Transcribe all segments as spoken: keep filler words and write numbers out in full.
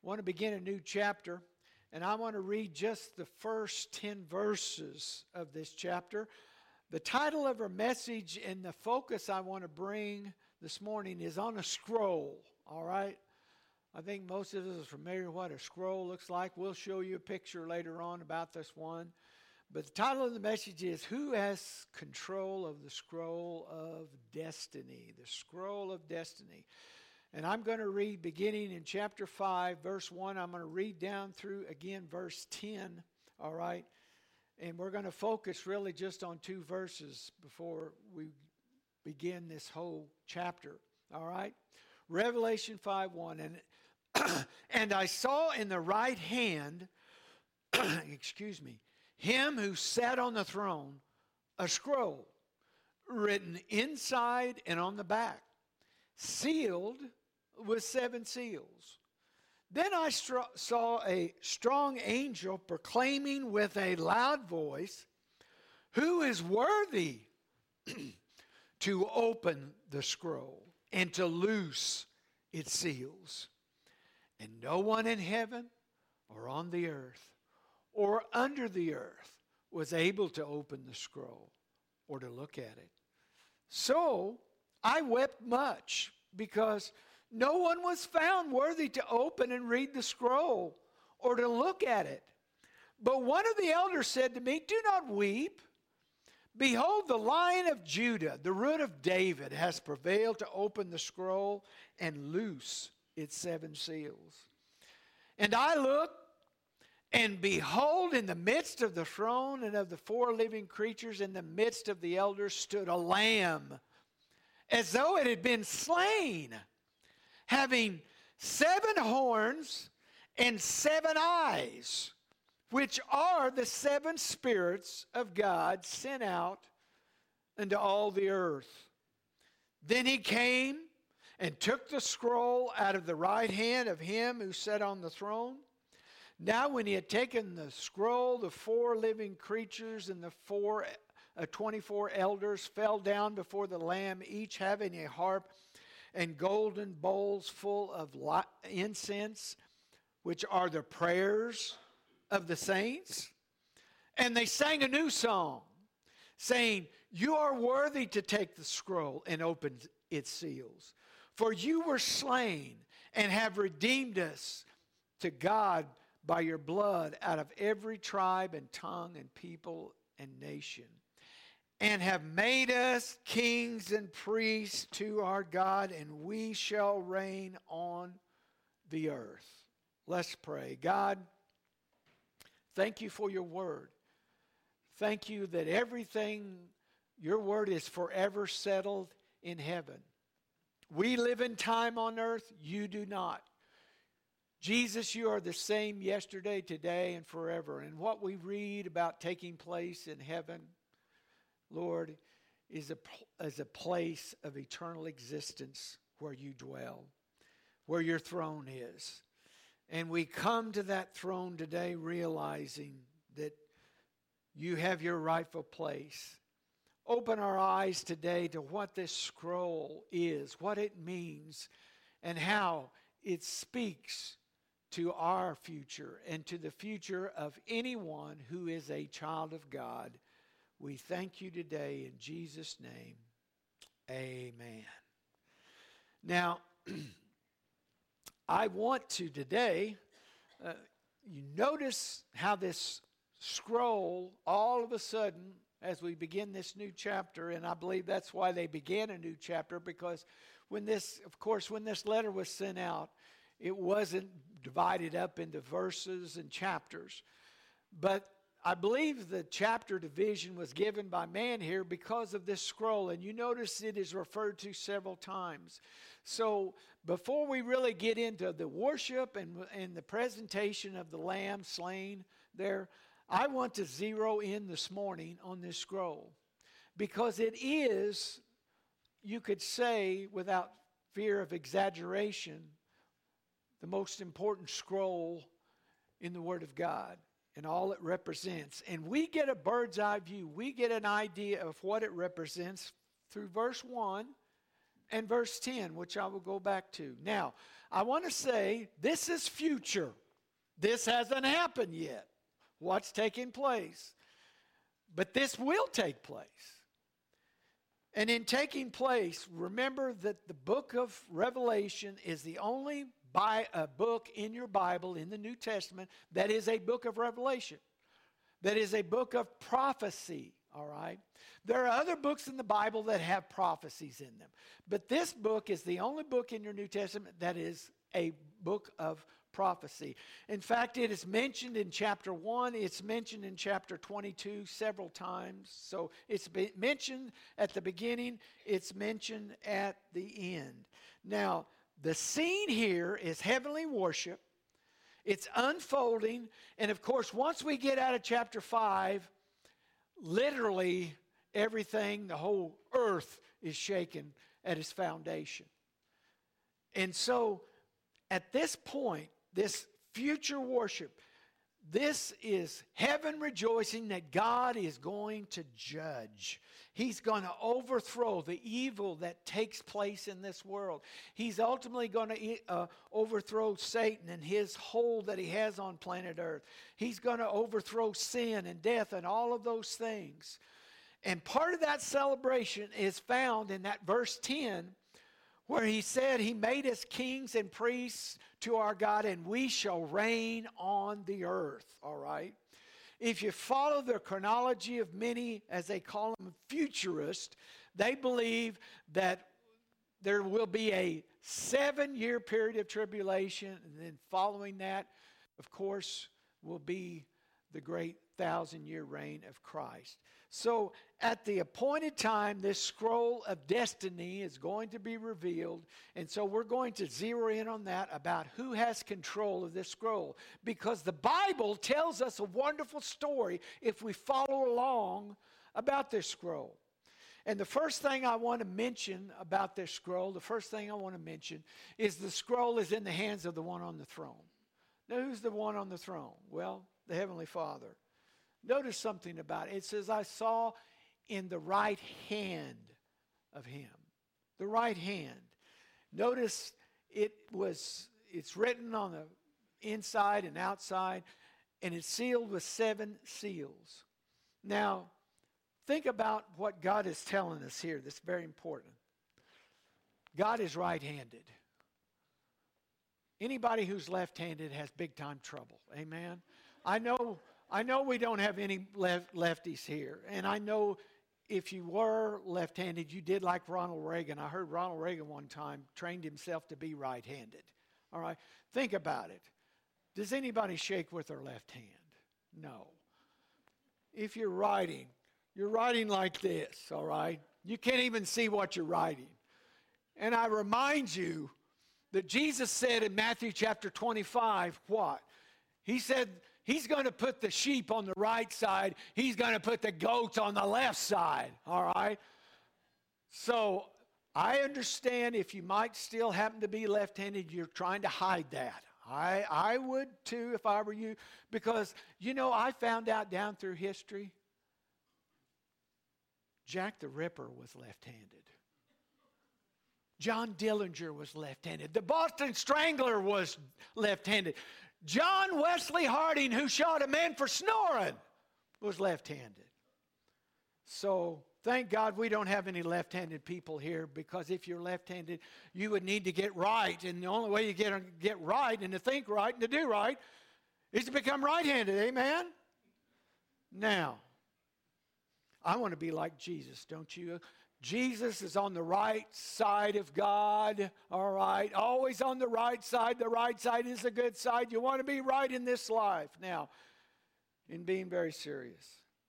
want to begin a new chapter, and I want to read just the first ten verses of this chapter. The title of our message and the focus I want to bring this morning is on a scroll, all right? I think most of us are familiar with what a scroll looks like. We'll show you a picture later on about this one. But the title of the message is, Who Has Control of the Scroll of Destiny? The Scroll of Destiny. And I'm going to read beginning in chapter five, verse one. I'm going to read down through, again, verse ten, all right? And we're going to focus really just on two verses before we begin this whole chapter, all right? Revelation five one. And, and I saw in the right hand, excuse me, him who sat on the throne, a scroll written inside and on the back, sealed with seven seals. Then I str- saw a strong angel proclaiming with a loud voice, Who is worthy to open the scroll and to loose its seals? And no one in heaven or on the earth or under the earth was able to open the scroll or to look at it. So I wept much because no one was found worthy to open and read the scroll or to look at it. But one of the elders said to me, Do not weep. Behold, the Lion of Judah, the Root of David, has prevailed to open the scroll and loose its seven seals. And I looked, and behold, in the midst of the throne and of the four living creatures, in the midst of the elders, stood a lamb, as though it had been slain, having seven horns and seven eyes, which are the seven spirits of God sent out into all the earth. Then he came and took the scroll out of the right hand of him who sat on the throne. Now when he had taken the scroll, the four living creatures and the four, uh, twenty-four elders fell down before the Lamb, each having a harp and golden bowls full of incense, which are the prayers of the saints. And they sang a new song, saying, You are worthy to take the scroll and open its seals. For you were slain and have redeemed us to God by your blood out of every tribe and tongue and people and nation, and have made us kings and priests to our God, and we shall reign on the earth. Let's pray. God, thank you for your word. Thank you that everything, your word is forever settled in heaven. We live in time on earth, you do not. Jesus, you are the same yesterday, today, and forever. And what we read about taking place in heaven, Lord, is a, is a place of eternal existence where you dwell, where your throne is. And we come to that throne today realizing that you have your rightful place. Open our eyes today to what this scroll is, what it means, and how it speaks to our future and to the future of anyone who is a child of God. We thank you today in Jesus' name. Amen. Now, I want to today, uh, you notice how this scroll all of a sudden, as we begin this new chapter, and I believe that's why they began a new chapter, because when this, of course, when this letter was sent out, it wasn't divided up into verses and chapters. But I believe the chapter division was given by man here because of this scroll. And you notice it is referred to several times. So before we really get into the worship and, and the presentation of the Lamb slain there, I want to zero in this morning on this scroll. Because it is, you could say without fear of exaggeration, the most important scroll in the Word of God and all it represents. And we get a bird's eye view. We get an idea of what it represents through verse one and verse ten, which I will go back to. Now, I want to say this is future. This hasn't happened yet. What's taking place? But this will take place. And in taking place, remember that the book of Revelation is the only by a book in your Bible, in the New Testament, that is a book of Revelation. That is a book of prophecy, all right? There are other books in the Bible that have prophecies in them. But this book is the only book in your New Testament that is a book of prophecy. In fact, it is mentioned in chapter one. It's mentioned in chapter twenty-two several times. So it's been mentioned at the beginning. It's mentioned at the end. Now, the scene here is heavenly worship. It's unfolding. And of course, once we get out of chapter five, literally everything, the whole earth is shaken at its foundation. And so at this point, this future worship, this is heaven rejoicing that God is going to judge. He's going to overthrow the evil that takes place in this world. He's ultimately going to uh, overthrow Satan and his hold that he has on planet Earth. He's going to overthrow sin and death and all of those things. And part of that celebration is found in that verse ten, where he said he made us kings and priests to our God, and we shall reign on the earth, all right? If you follow the chronology of many, as they call them, futurists, they believe that there will be a seven-year period of tribulation, and then following that, of course, will be the great thousand-year reign of Christ. So at the appointed time, this scroll of destiny is going to be revealed. And so we're going to zero in on that, about who has control of this scroll. Because the Bible tells us a wonderful story if we follow along about this scroll. And the first thing I want to mention about this scroll, the first thing I want to mention is the scroll is in the hands of the one on the throne. Now, who's the one on the throne? Well, the Heavenly Father. Notice something about it. It says, I saw in the right hand of him. The right hand. Notice it was, it's written on the inside and outside, and it's sealed with seven seals. Now, think about what God is telling us here. That's very important. God is right-handed. Anybody who's left-handed has big-time trouble. Amen? I know... I know we don't have any left, lefties here, and I know if you were left-handed, you did like Ronald Reagan. I heard Ronald Reagan one time trained himself to be right-handed. All right, think about it. Does anybody shake with their left hand? No. If you're writing, you're writing like this, all right? You can't even see what you're writing. And I remind you that Jesus said in Matthew chapter twenty-five, what? He said, He's going to put the sheep on the right side. He's going to put the goats on the left side, all right? So I understand if you might still happen to be left-handed, you're trying to hide that. I, I would too if I were you, because, you know, I found out down through history, Jack the Ripper was left-handed. John Dillinger was left-handed. The Boston Strangler was left-handed. John Wesley Harding, who shot a man for snoring, was left-handed. So thank God we don't have any left-handed people here, because if you're left-handed, you would need to get right. And the only way you get, get right and to think right and to do right is to become right-handed. Amen? Now, I want to be like Jesus, don't you? Jesus is on the right side of God, all right? Always on the right side. The right side is the good side. You want to be right in this life. Now, in being very serious,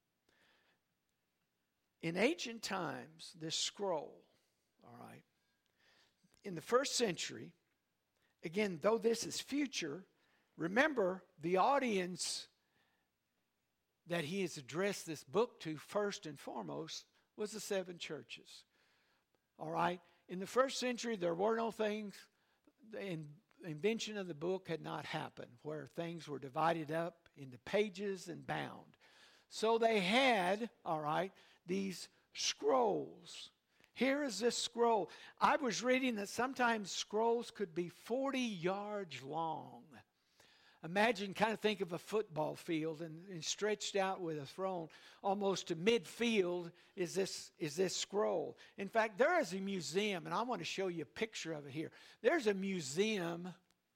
in ancient times, this scroll, all right, in the first century, again, though this is future, remember the audience that he has addressed this book to first and foremost was the seven churches. All right? In the first century, there were no things, the invention of the book had not happened, where things were divided up into pages and bound. So they had, all right, these scrolls. Here is this scroll. I was reading that sometimes scrolls could be forty yards long. Imagine, kind of think of a football field, and, and stretched out with a throne almost to midfield is this, is this scroll. In fact, there is a museum, and I want to show you a picture of it here. There's a museum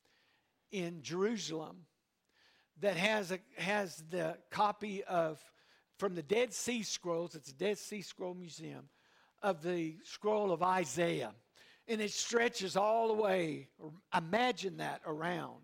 in Jerusalem that has a, has the copy of, from the Dead Sea Scrolls, it's a Dead Sea Scroll Museum, of the scroll of Isaiah. And it stretches all the way, imagine that, around.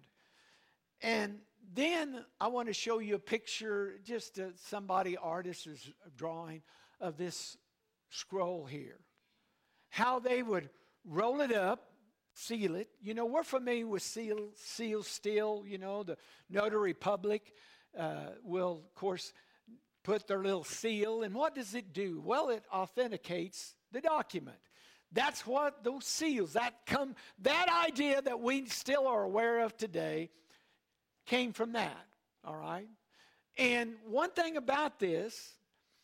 And then I want to show you a picture, just uh, somebody, artist is drawing of this scroll here. How they would roll it up, seal it. You know, we're familiar with seal, seal steel, you know, the notary public uh, will, of course, put their little seal. And what does it do? Well, it authenticates the document. That's what those seals, that come, that idea that we still are aware of today came from that, all right? And one thing about this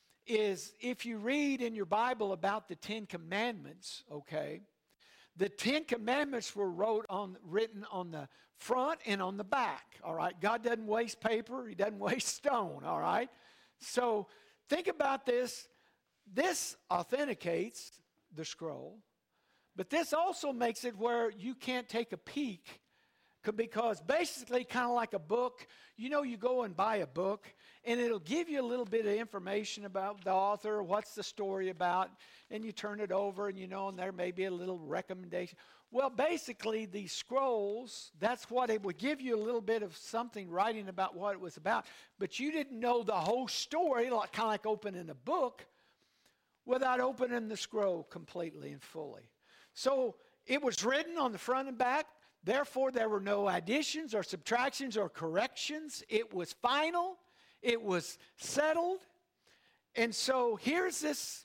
is if you read in your Bible about the Ten Commandments, okay, the Ten Commandments were wrote on, written on the front and on the back, all right? God doesn't waste paper. He doesn't waste stone, all right? So think about this. This authenticates the scroll, but this also makes it where you can't take a peek, because basically kind of like a book, you know, you go and buy a book and it'll give you a little bit of information about the author, what's the story about, and you turn it over and you know, and there may be a little recommendation. Well, basically these scrolls, that's what it would give you, a little bit of something writing about what it was about, but you didn't know the whole story, like, kind of like opening a book without opening the scroll completely and fully. So it was written on the front and back. Therefore, there were no additions or subtractions or corrections. It was final. It was settled. And so here's this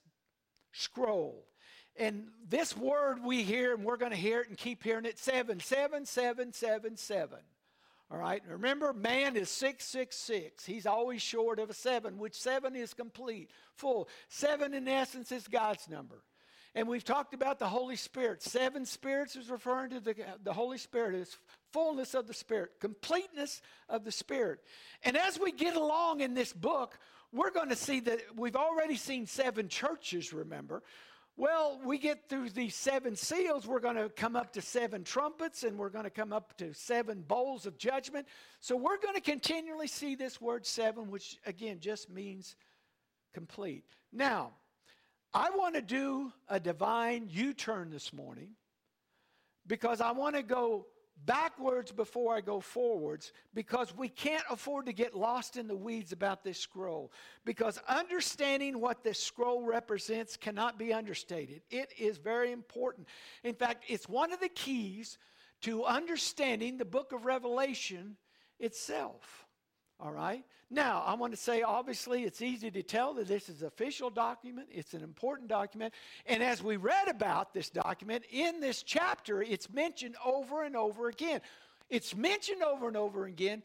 scroll. And this word we hear, and we're going to hear it and keep hearing it, seven, seven, seven, seven, seven. All right? Remember, man is six six six. He's always short of a seven, which seven is complete, full. Seven, in essence, is God's number. And we've talked about the Holy Spirit. Seven spirits is referring to the, the Holy Spirit. It's fullness of the Spirit, completeness of the Spirit. And as we get along in this book, we're going to see that we've already seen seven churches, remember. Well, we get through these seven seals, we're going to come up to seven trumpets, and we're going to come up to seven bowls of judgment. So we're going to continually see this word seven, which again just means complete. Now, I want to do a divine U-turn this morning because I want to go backwards before I go forwards, because we can't afford to get lost in the weeds about this scroll, because understanding what this scroll represents cannot be understated. It is very important. In fact, it's one of the keys to understanding the book of Revelation itself. All right? Now, I want to say, obviously, it's easy to tell that this is an official document. It's an important document. And as we read about this document, in this chapter, it's mentioned over and over again. It's mentioned over and over again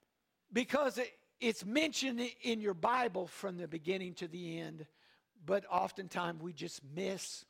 because it, it's mentioned in your Bible from the beginning to the end. But oftentimes, we just miss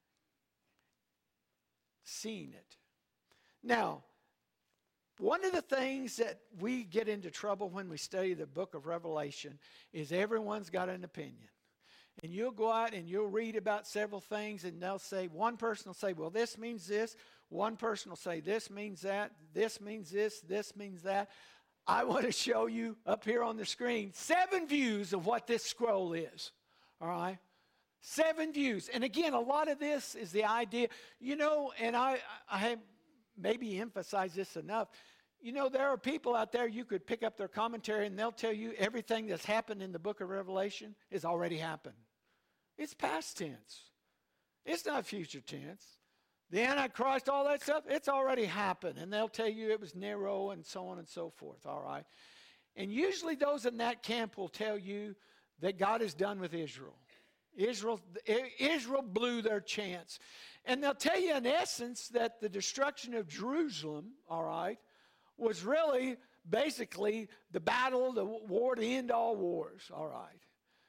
seeing it. Now, one of the things that we get into trouble when we study the book of Revelation is everyone's got an opinion. And you'll go out and you'll read about several things, and they'll say, one person will say, well, this means this. One person will say, this means that. This means this. This means that. I want to show you up here on the screen seven views of what this scroll is. All right? Seven views. And again, a lot of this is the idea, you know, and I, I have maybe emphasize this enough. You know, there are people out there, you could pick up their commentary and they'll tell you everything that's happened in the book of Revelation has already happened. It's past tense. It's not future tense. The Antichrist, all that stuff, it's already happened. And they'll tell you it was Nero and so on and so forth, all right? And usually those in that camp will tell you that God is done with Israel. Israel, Israel blew their chance. And they'll tell you in essence that the destruction of Jerusalem, all right, was really basically the battle, the war to end all wars, all right.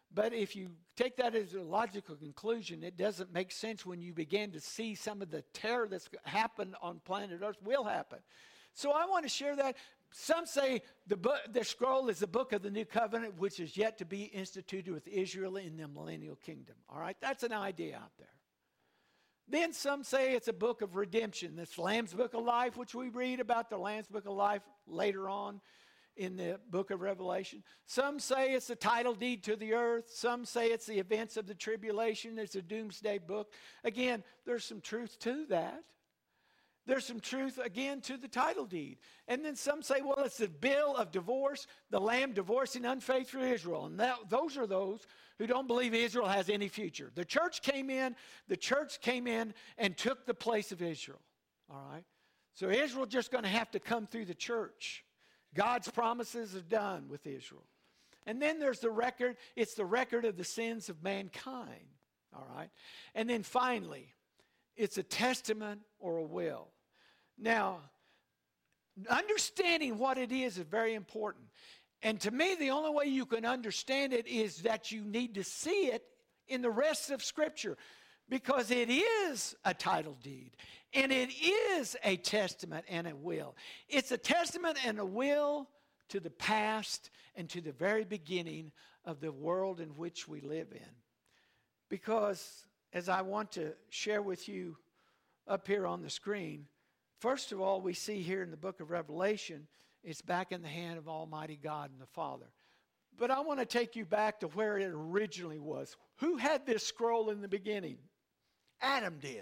But if you take that as a logical conclusion, it doesn't make sense when you begin to see some of the terror that's happened on planet Earth will happen. So I want to share that. Some say the book, the scroll is the book of the new covenant, which is yet to be instituted with Israel in the millennial kingdom. All right, that's an idea out there. Then some say it's a book of redemption. This Lamb's Book of Life, which we read about the Lamb's Book of Life later on in the book of Revelation. Some say it's the title deed to the earth. Some say it's the events of the tribulation. It's a doomsday book. Again, there's some truth to that. There's some truth, again, to the title deed. And then some say, well, it's the bill of divorce, the Lamb divorcing unfaithful Israel. And that, those are those who don't believe Israel has any future. The church came in, the church came in and took the place of Israel. All right? So Israel's just going to have to come through the church. God's promises are done with Israel. And then there's the record. It's the record of the sins of mankind. All right? And then finally, it's a testament or a will. Now, understanding what it is is very important. And to me, the only way you can understand it is that you need to see it in the rest of Scripture, because it is a title deed, and it is a testament and a will. It's a testament and a will to the past and to the very beginning of the world in which we live in. Because, as I want to share with you up here on the screen, first of all, we see here in the book of Revelation, it's back in the hand of Almighty God and the Father. But I want to take you back to where it originally was. Who had this scroll in the beginning? Adam did.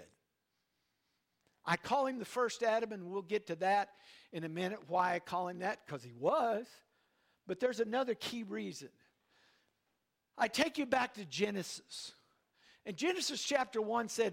I call him the first Adam, and we'll get to that in a minute, why I call him that, because he was. But there's another key reason. I take you back to Genesis. And Genesis chapter one said,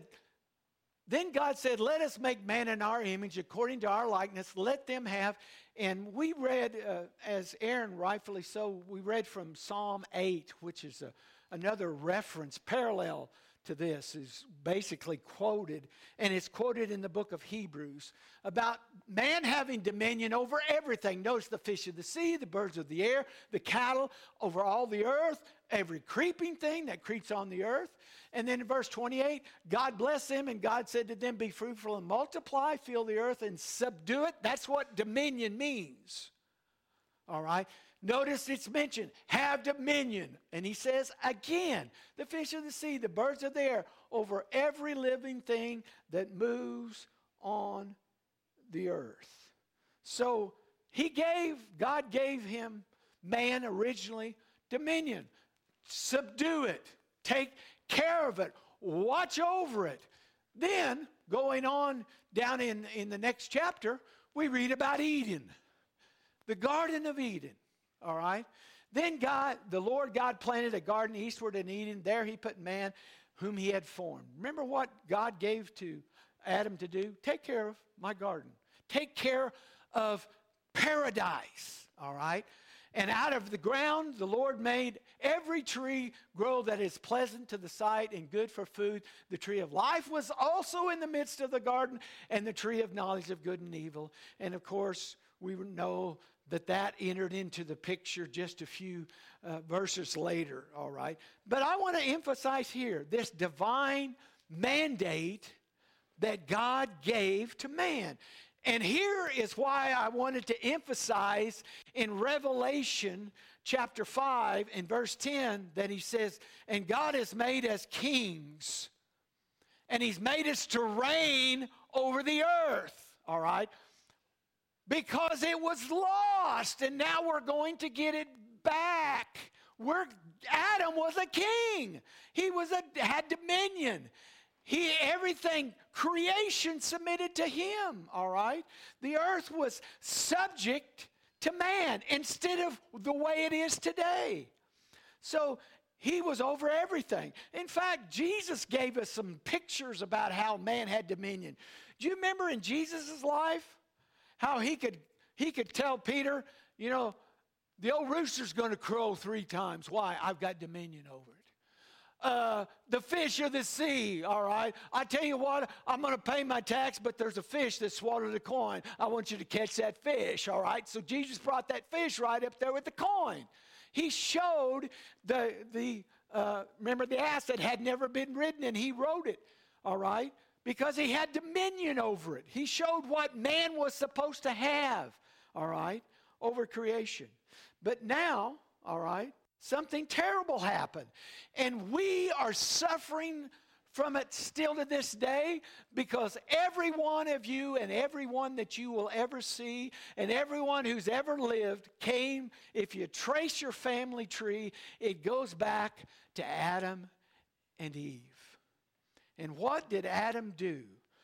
then God said, let us make man in our image, according to our likeness. Let them have. And we read, uh, as Aaron rightfully so, we read from Psalm eight, which is a, another reference, parallel to this, is basically quoted. And it's quoted in the book of Hebrews about man having dominion over everything. Notice the fish of the sea, the birds of the air, the cattle, over all the earth, every creeping thing that creeps on the earth. And then in verse twenty-eight, God blessed them, and God said to them, be fruitful and multiply, fill the earth and subdue it. That's what dominion means. All right? Notice it's mentioned, have dominion. And he says again, the fish of the sea, the birds of the air, over every living thing that moves on the earth. So he gave, God gave him, man originally, dominion. Subdue it. Take care of it. Watch over it. Then, going on down in, in the next chapter, we read about Eden. The Garden of Eden. All right? Then God, the Lord God planted a garden eastward in Eden. There he put man whom he had formed. Remember what God gave to Adam to do? Take care of my garden. Take care of paradise. All right? And out of the ground, the Lord made every tree grow that is pleasant to the sight and good for food. The tree of life was also in the midst of the garden, and the tree of knowledge of good and evil. And of course, we know that that entered into the picture just a few uh, verses later, all right? But I want to emphasize here this divine mandate that God gave to man. And here is why I wanted to emphasize in Revelation chapter five and verse ten that he says, and God has made us kings, and he's made us to reign over the earth, all right? Because it was lost, and now we're going to get it back. We're, Adam was a king. He was a, had dominion. He, everything, creation submitted to him, all right? The earth was subject to man instead of the way it is today. So he was over everything. In fact, Jesus gave us some pictures about how man had dominion. Do you remember in Jesus' life how he could, he could tell Peter, you know, the old rooster's going to crow three times. Why? I've got dominion over it. Uh, the fish of the sea, all right? I tell you what, I'm going to pay my tax, but there's a fish that swallowed a coin. I want you to catch that fish, all right? So Jesus brought that fish right up there with the coin. He showed the, the uh, remember the ass that had never been ridden, and he rode it, all right, because he had dominion over it. He showed what man was supposed to have, all right, over creation. But now, all right, something terrible happened, and we are suffering from it still to this day, because every one of you and everyone that you will ever see and everyone who's ever lived came, if you trace your family tree, it goes back to Adam and Eve. And what did Adam do?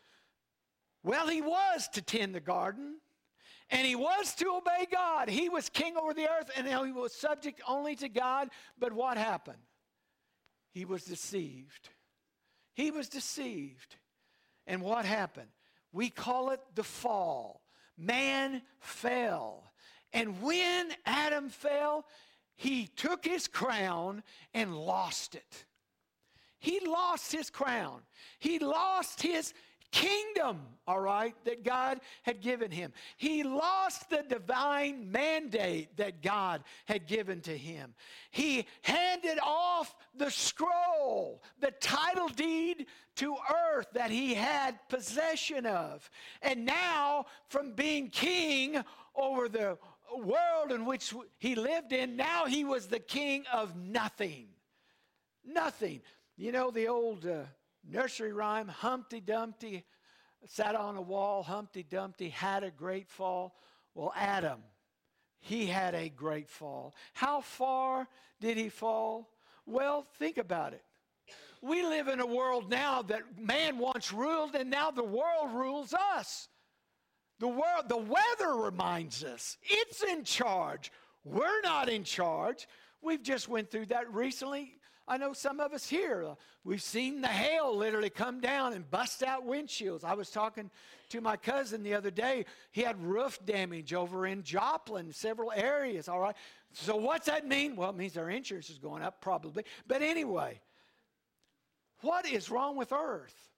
Well, he was to tend the garden, and he was to obey God. He was king over the earth, and he was subject only to God. But what happened? He was deceived. He was deceived. And what happened? We call it the fall. Man fell. And when Adam fell, he took his crown and lost it. He lost his crown. He lost his kingdom, all right, that God had given him. He lost the divine mandate that God had given to him. He handed off the scroll, the title deed to earth that he had possession of. And now, from being king over the world in which he lived in, now he was the king of nothing. Nothing. You know the old uh, nursery rhyme, Humpty Dumpty sat on a wall, Humpty Dumpty had a great fall. Well, Adam, he had a great fall. How far did he fall? Well, think about it. We live in a world now that man once ruled, and now the world rules us. The world, the weather reminds us it's in charge. We're not in charge. We've just went through that recently. I know some of us here, uh, we've seen the hail literally come down and bust out windshields. I was talking to my cousin the other day. He had roof damage over in Joplin, several areas, all right? So what's that mean? Well, it means their insurance is going up probably. But anyway, what is wrong with earth?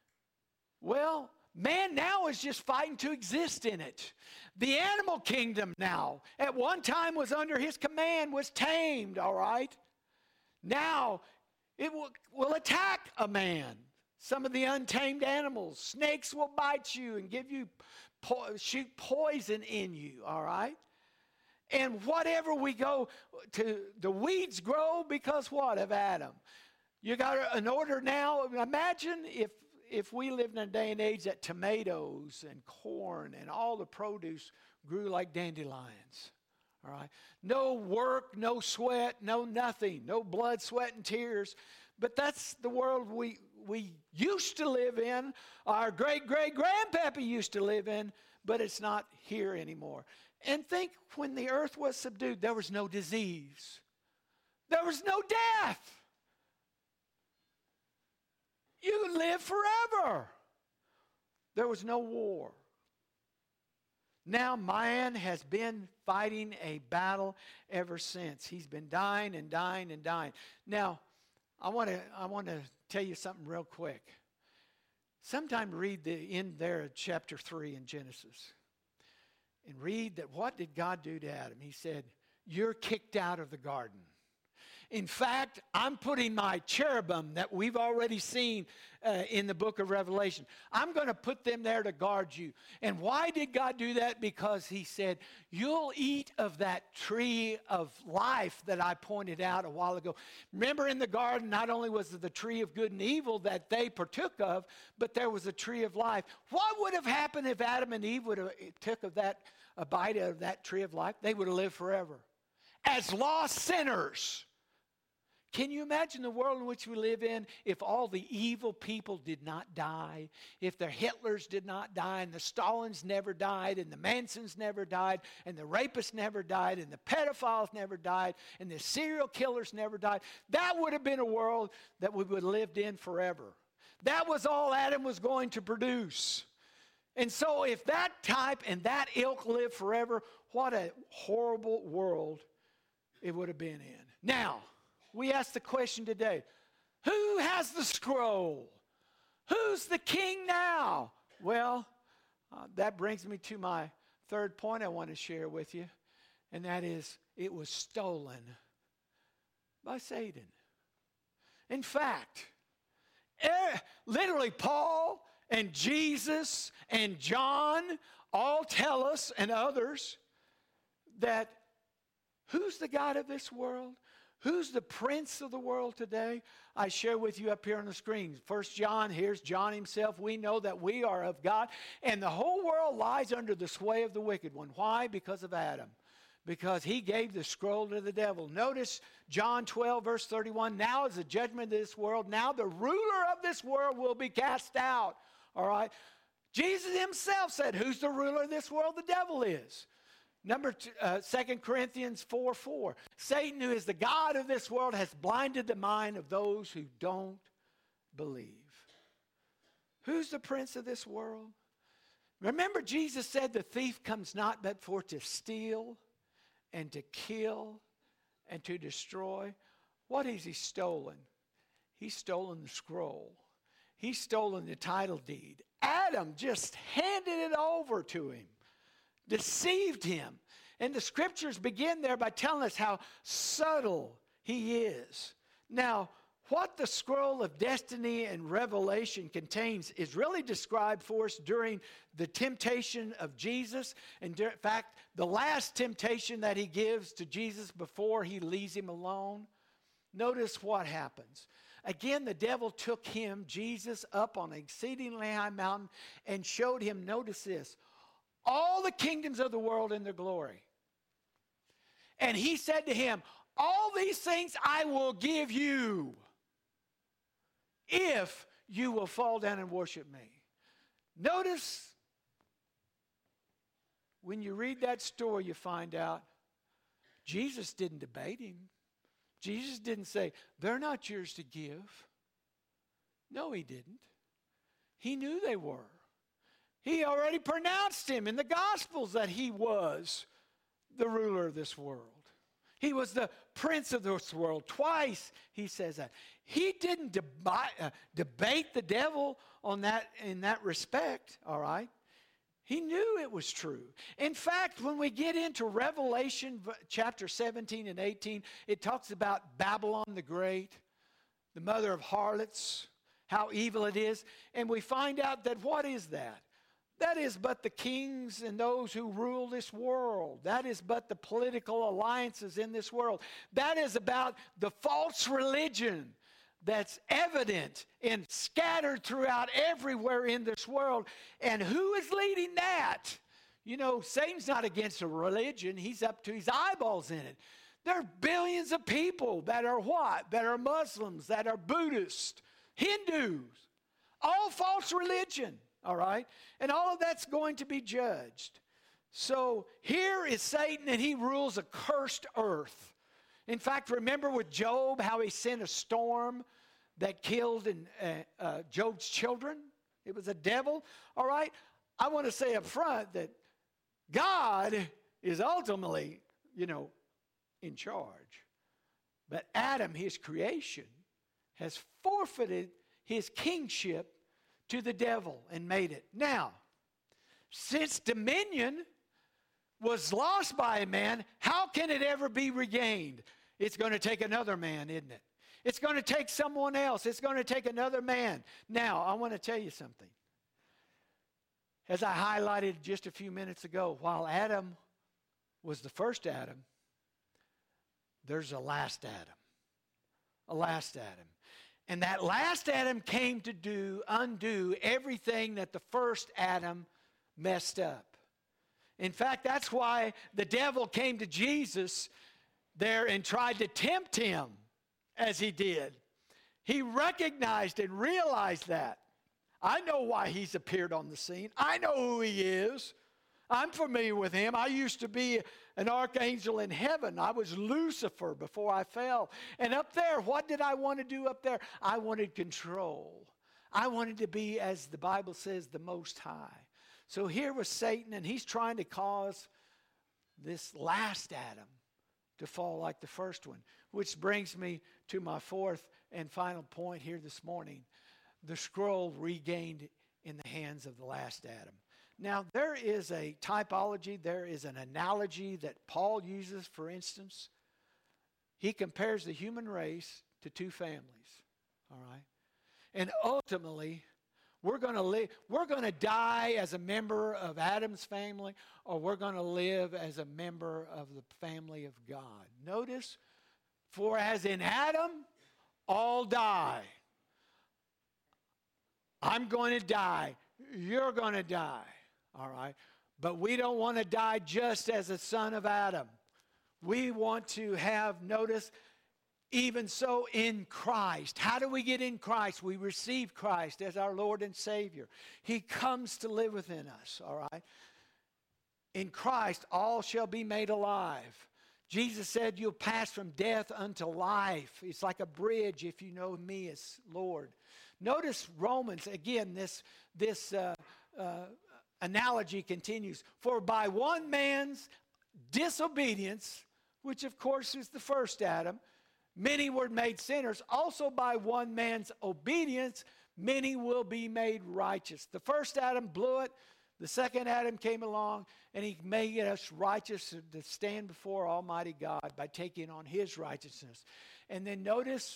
Well, man now is just fighting to exist in it. The animal kingdom now, at one time was under his command, was tamed, all right? Now, it will, will attack a man. Some of the untamed animals. Snakes will bite you and give you, po- shoot poison in you, all right? And whatever we go to, the weeds grow because what? Of Adam. You got an order now. Imagine if, if we lived in a day and age that tomatoes and corn and all the produce grew like dandelions. All right. No work, no sweat, no nothing, no blood, sweat, and tears. But that's the world we we used to live in. Our great great grandpappy used to live in, but it's not here anymore. And think, when the earth was subdued, there was no disease, there was no death. You could live forever. There was no war. Now man has been fighting a battle ever since. He's been dying and dying and dying. Now, I want to I want to tell you something real quick. Sometime read the end there of chapter three in Genesis. And read that what did God do to Adam? He said, "You're kicked out of the garden. In fact, I'm putting my cherubim that we've already seen uh, in the book of Revelation. I'm going to put them there to guard you." And why did God do that? Because he said, you'll eat of that tree of life that I pointed out a while ago. Remember, in the garden, not only was there the tree of good and evil that they partook of, but there was a tree of life. What would have happened if Adam and Eve would have took of that, a bite of that tree of life? They would have lived forever as lost sinners. Can you imagine the world in which we live in if all the evil people did not die, if the Hitlers did not die, and the Stalins never died, and the Mansons never died, and the rapists never died, and the pedophiles never died, and the serial killers never died? That would have been a world that we would have lived in forever. That was all Adam was going to produce. And so if that type and that ilk lived forever, what a horrible world it would have been in. Now, we ask the question today, who has the scroll? Who's the king now? Well, uh, that brings me to my third point I want to share with you, and that is it was stolen by Satan. In fact, er, literally Paul and Jesus and John all tell us, and others, that who's the God of this world? Who's the prince of the world today? I share with you up here on the screen. First John, here's John himself. We know that we are of God, and the whole world lies under the sway of the wicked one. Why? Because of Adam. Because he gave the scroll to the devil. Notice John twelve, verse thirty-one. Now is the judgment of this world. Now the ruler of this world will be cast out. All right? Jesus himself said, who's the ruler of this world? The devil is. Number two, uh, Second Corinthians four four. Satan, who is the God of this world, has blinded the mind of those who don't believe. Who's the prince of this world? Remember, Jesus said the thief comes not but for to steal and to kill and to destroy. What has he stolen? He's stolen the scroll. He's stolen the title deed. Adam just handed it over to him. Deceived him. And the scriptures begin there by telling us how subtle he is. Now, what the scroll of destiny and revelation contains is really described for us during the temptation of Jesus. And in fact, the last temptation that he gives to Jesus before he leaves him alone. Notice what happens. Again, the devil took him, Jesus, up on an exceedingly high mountain and showed him, notice this, all the kingdoms of the world in their glory. And he said to him, all these things I will give you if you will fall down and worship me. Notice, when you read that story, you find out Jesus didn't debate him. Jesus didn't say, they're not yours to give. No, he didn't. He knew they were. He already pronounced him in the Gospels that he was the ruler of this world. He was the prince of this world. Twice he says that. He didn't deba- uh, debate the devil on that in that respect, all right? He knew it was true. In fact, when we get into Revelation chapter seventeen and eighteen, it talks about Babylon the Great, the mother of harlots, how evil it is. And we find out that what is that? That is but the kings and those who rule this world. That is but the political alliances in this world. That is about the false religion that's evident and scattered throughout everywhere in this world. And who is leading that? You know, Satan's not against a religion. He's up to his eyeballs in it. There are billions of people that are what? That are Muslims, that are Buddhists, Hindus, all false religion. All right? And all of that's going to be judged. So here is Satan, and he rules a cursed earth. In fact, remember with Job how he sent a storm that killed in, uh, uh, Job's children? It was a devil. All right? I want to say up front that God is ultimately, you know, in charge. But Adam, his creation, has forfeited his kingship to the devil and made it. Now, since dominion was lost by a man, how can it ever be regained? It's going to take another man, isn't it? It's going to take someone else. It's going to take another man. Now, I want to tell you something. As I highlighted just a few minutes ago, while Adam was the first Adam, there's a last Adam. A last Adam. And that last Adam came to do, undo everything that the first Adam messed up. In fact, that's why the devil came to Jesus there and tried to tempt him as he did. He recognized and realized that. I know why he's appeared on the scene. I know who he is. I'm familiar with him. I used to be an archangel in heaven. I was Lucifer before I fell. And up there, what did I want to do up there? I wanted control. I wanted to be, as the Bible says, the Most High. So here was Satan, and he's trying to cause this last Adam to fall like the first one. Which brings me to my fourth and final point here this morning. The scroll regained in the hands of the last Adam. Now, there is a typology, there is an analogy that Paul uses, for instance. He compares the human race to two families. All right? And ultimately, we're going to live, we're going to die as a member of Adam's family, or we're going to live as a member of the family of God. Notice, for as in Adam, all die. I'm going to die. You're going to die. All right? But we don't want to die just as a son of Adam. We want to have, notice, even so in Christ. How do we get in Christ? We receive Christ as our Lord and Savior. He comes to live within us, all right? In Christ, all shall be made alive. Jesus said, you'll pass from death unto life. It's like a bridge if you know me as Lord. Notice Romans, again, this, this uh, uh, analogy continues. For by one man's disobedience, which of course is the first Adam, many were made sinners. Also by one man's obedience, many will be made righteous. The first Adam blew it. The second Adam came along, and he made us righteous to stand before Almighty God by taking on his righteousness. And then notice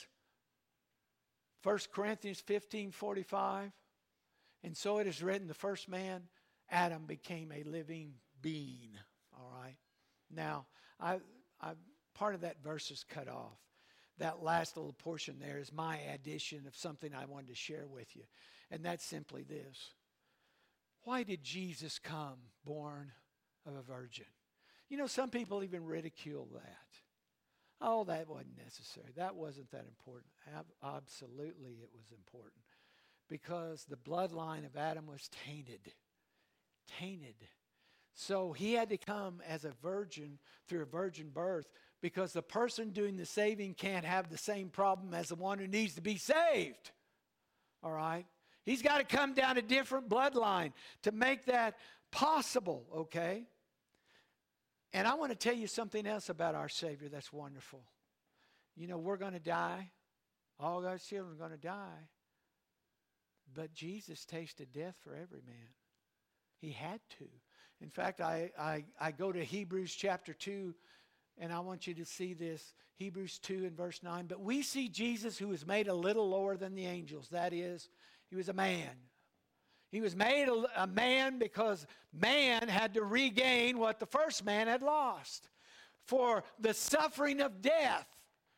First Corinthians fifteen forty-five. And so it is written, the first man, Adam, became a living being. All right. Now, I, I part of that verse is cut off. That last little portion there is my addition of something I wanted to share with you. And that's simply this. Why did Jesus come born of a virgin? You know, some people even ridicule that. Oh, that wasn't necessary. That wasn't that important. Ab- absolutely it was important. Because the bloodline of Adam was tainted. Tainted. So he had to come as a virgin through a virgin birth, because the person doing the saving can't have the same problem as the one who needs to be saved. All right? He's got to come down a different bloodline to make that possible, okay? And I want to tell you something else about our Savior that's wonderful. You know, we're going to die. All God's children are going to die. But Jesus tasted death for every man. He had to. In fact, I, I, I go to Hebrews chapter two, and I want you to see this. Hebrews two and verse nine. But we see Jesus, who was made a little lower than the angels. That is, he was a man. He was made a, a man because man had to regain what the first man had lost. For the suffering of death,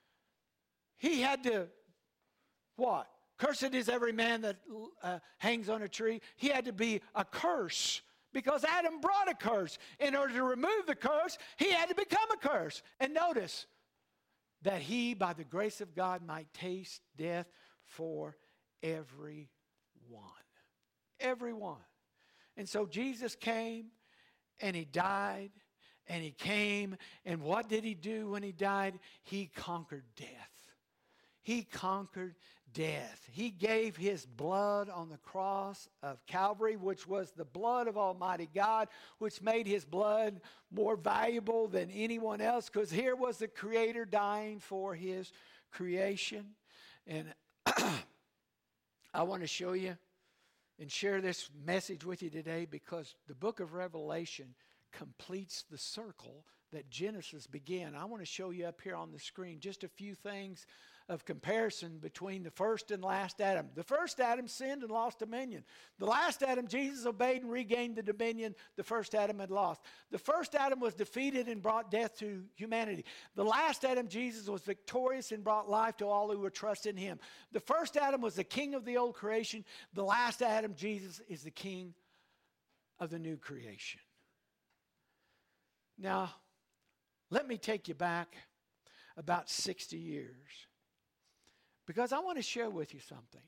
he had to, what? Cursed is every man that uh, hangs on a tree. He had to be a curse because Adam brought a curse. In order to remove the curse, he had to become a curse. And notice that he, by the grace of God, might taste death for everyone. Everyone. And so Jesus came and he died and he came. And what did he do when he died? He conquered death. He conquered death. He gave his blood on the cross of Calvary, which was the blood of Almighty God, which made his blood more valuable than anyone else, because here was the Creator dying for his creation. And I want to show you and share this message with you today, because the book of Revelation completes the circle that Genesis began. I want to show you up here on the screen just a few things of comparison between the first and last Adam. The first Adam sinned and lost dominion. The last Adam, Jesus obeyed and regained the dominion the first Adam had lost. The first Adam was defeated and brought death to humanity. The last Adam, Jesus, was victorious and brought life to all who would trust in him. The first Adam was the king of the old creation. The last Adam, Jesus, is the king of the new creation. Now, let me take you back about sixty years. Because I want to share with you something.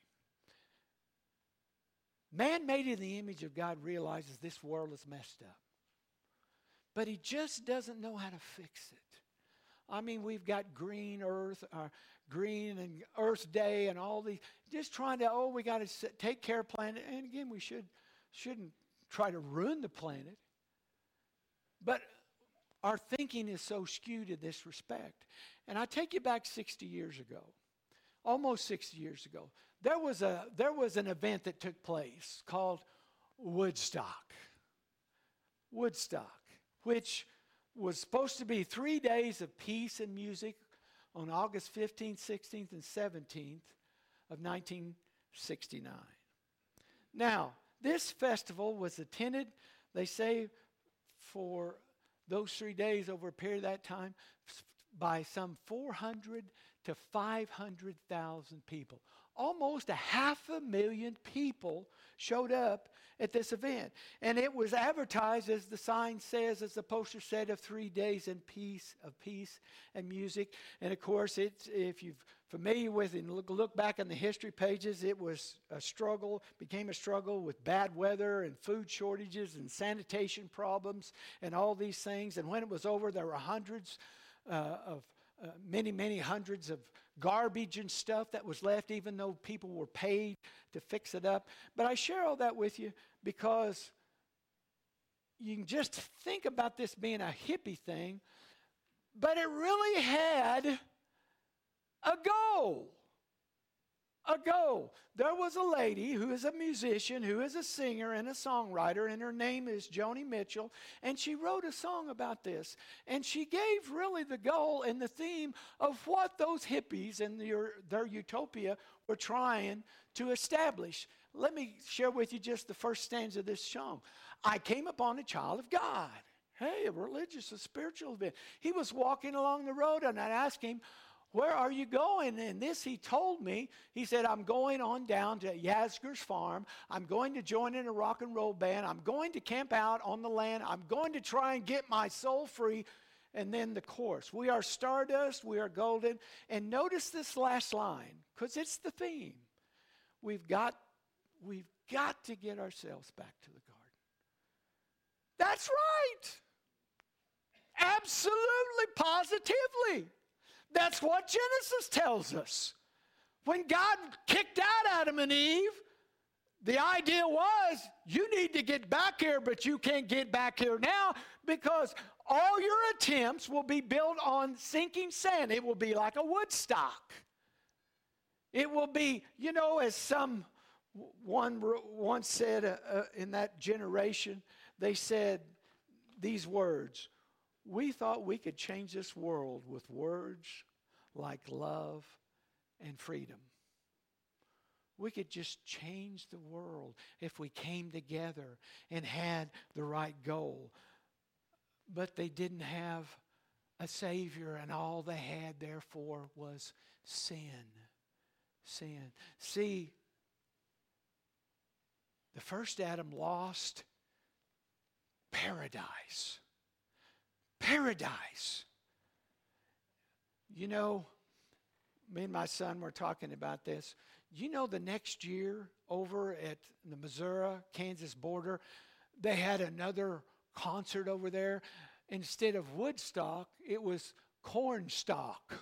Man made in the image of God realizes this world is messed up. But he just doesn't know how to fix it. I mean, we've got green earth, uh, green and Earth Day and all these. Just trying to, oh, we got to take care of planet. And again, we should, shouldn't try to ruin the planet. But our thinking is so skewed in this respect. And I take you back sixty years ago. Almost sixty years ago, there was a there was an event that took place called Woodstock. Woodstock, which was supposed to be three days of peace and music on August fifteenth, sixteenth, and seventeenth of nineteen sixty-nine. Now, this festival was attended, they say, for those three days over a period of that time by some four hundred to five hundred thousand people. Almost a half a million people showed up at this event. And it was advertised, as the sign says, as the poster said, of three days in peace, of peace and music. And of course, it's, if you're familiar with it and look, look back in the history pages, it was a struggle, became a struggle with bad weather and food shortages and sanitation problems and all these things. And when it was over, there were hundreds uh, of, uh, many, many hundreds of garbage and stuff that was left, even though people were paid to fix it up. But I share all that with you because you can just think about this being a hippie thing, but it really had a goal. A goal. There was a lady who is a musician, who is a singer and a songwriter, and her name is Joni Mitchell, and she wrote a song about this. And she gave really the goal and the theme of what those hippies and their, their utopia were trying to establish. Let me share with you just the first stanza of this song. I came upon a child of God. Hey, a religious, a spiritual event. He was walking along the road, and I asked him, where are you going? And this he told me. He said, I'm going on down to Yasgur's farm. I'm going to join in a rock and roll band. I'm going to camp out on the land. I'm going to try and get my soul free. And then the chorus. We are stardust. We are golden. And notice this last line, because it's the theme. We've got, we've got to get ourselves back to the garden. That's right. Absolutely, positively. That's what Genesis tells us. When God kicked out Adam and Eve, the idea was, you need to get back here, but you can't get back here now because all your attempts will be built on sinking sand. It will be like a Woodstock. It will be, you know, as some one once said uh, uh, in that generation, they said these words, we thought we could change this world with words like love and freedom. We could just change the world if we came together and had the right goal. But they didn't have a Savior, and all they had, therefore, was sin. Sin. See, the first Adam lost paradise. Paradise. You know, me and my son were talking about this. You know, the next year over at the Missouri-Kansas border, they had another concert over there. Instead of Woodstock, it was Cornstalk.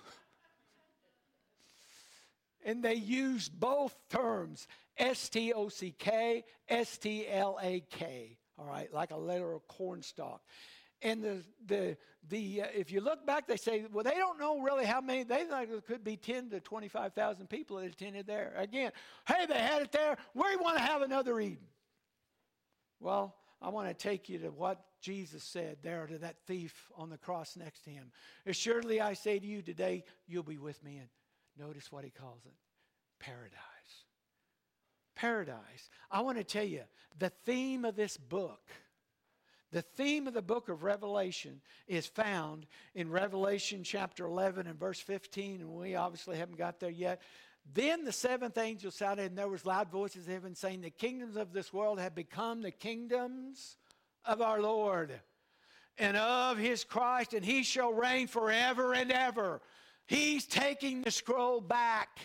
And they used both terms, S T O C K, S T L A K, all right, like a literal cornstalk. And the the the uh, if you look back, they say, well, they don't know really how many. They think it could be ten to twenty-five thousand people that attended there. Again, hey, they had it there. We want to have another Eden. Well, I want to take you to what Jesus said there to that thief on the cross next to him. Assuredly, I say to you today, you'll be with me. And notice what he calls it, paradise. Paradise. I want to tell you, the theme of this book, the theme of the book of Revelation is found in Revelation chapter eleven and verse fifteen, and we obviously haven't got there yet. Then the seventh angel sounded, and there was loud voices in heaven saying, the kingdoms of this world have become the kingdoms of our Lord and of his Christ, and he shall reign forever and ever. He's taking the scroll back.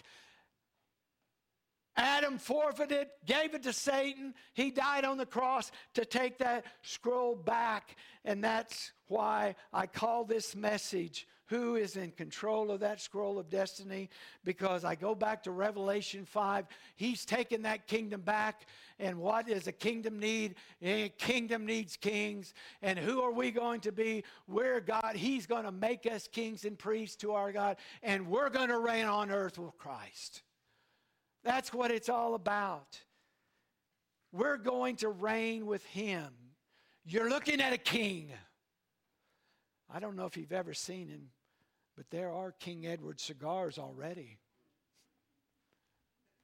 Adam forfeited, gave it to Satan. He died on the cross to take that scroll back. And that's why I call this message, who is in control of that scroll of destiny? Because I go back to Revelation five. He's taken that kingdom back. And what does a kingdom need? A kingdom needs kings. And who are we going to be? We're God. He's going to make us kings and priests to our God. And we're going to reign on earth with Christ. That's what it's all about. We're going to reign with him. You're looking at a king. I don't know if you've ever seen him, but there are King Edward cigars already.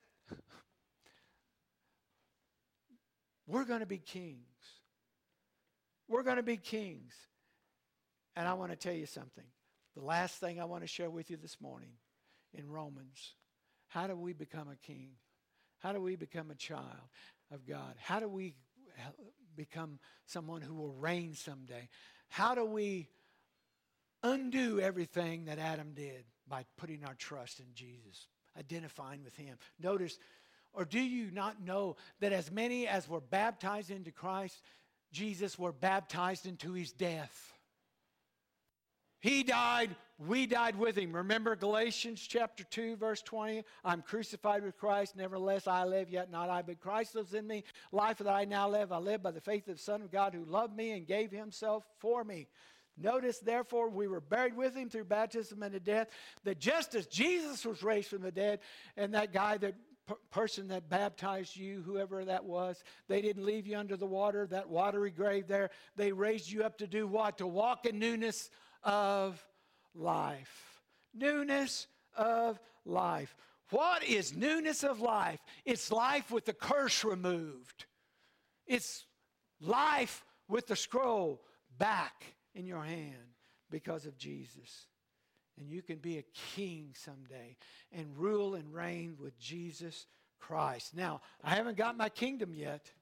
We're going to be kings. We're going to be kings. And I want to tell you something. The last thing I want to share with you this morning in Romans. How do we become a king? How do we become a child of God? How do we become someone who will reign someday? How do we undo everything that Adam did? By putting our trust in Jesus, identifying with Him. Notice, or do you not know that as many as were baptized into Christ Jesus were baptized into His death? He died, we died with Him. Remember Galatians chapter two, verse twenty? I'm crucified with Christ, nevertheless I live, yet not I, but Christ lives in me. Life that I now live, I live by the faith of the Son of God who loved me and gave Himself for me. Notice, therefore, we were buried with Him through baptism into death, that just as Jesus was raised from the dead, and that guy, that per- person that baptized you, whoever that was, they didn't leave you under the water, that watery grave there. They raised you up to do what? To walk in newness of life. Newness of life. What is newness of life? It's life with the curse removed. It's life with the scroll back in your hand because of Jesus. And you can be a king someday and rule and reign with Jesus Christ. Now, I haven't got my kingdom yet,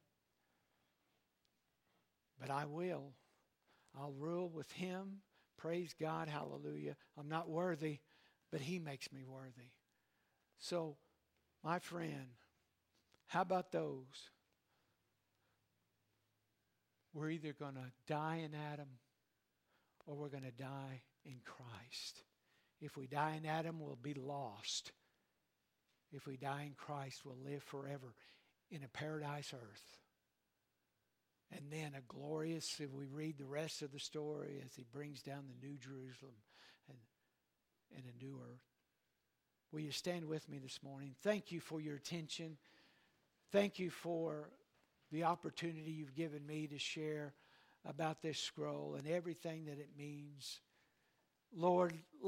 but I will. I'll rule with Him. Praise God, hallelujah. I'm not worthy, but He makes me worthy. So, my friend, how about those? We're either going to die in Adam or we're going to die in Christ. If we die in Adam, we'll be lost. If we die in Christ, we'll live forever in a paradise earth. And then a glorious, if we read the rest of the story, as He brings down the new Jerusalem and, and a new earth. Will you stand with me this morning? Thank you for your attention. Thank you for the opportunity you've given me to share about this scroll and everything that it means. Lord,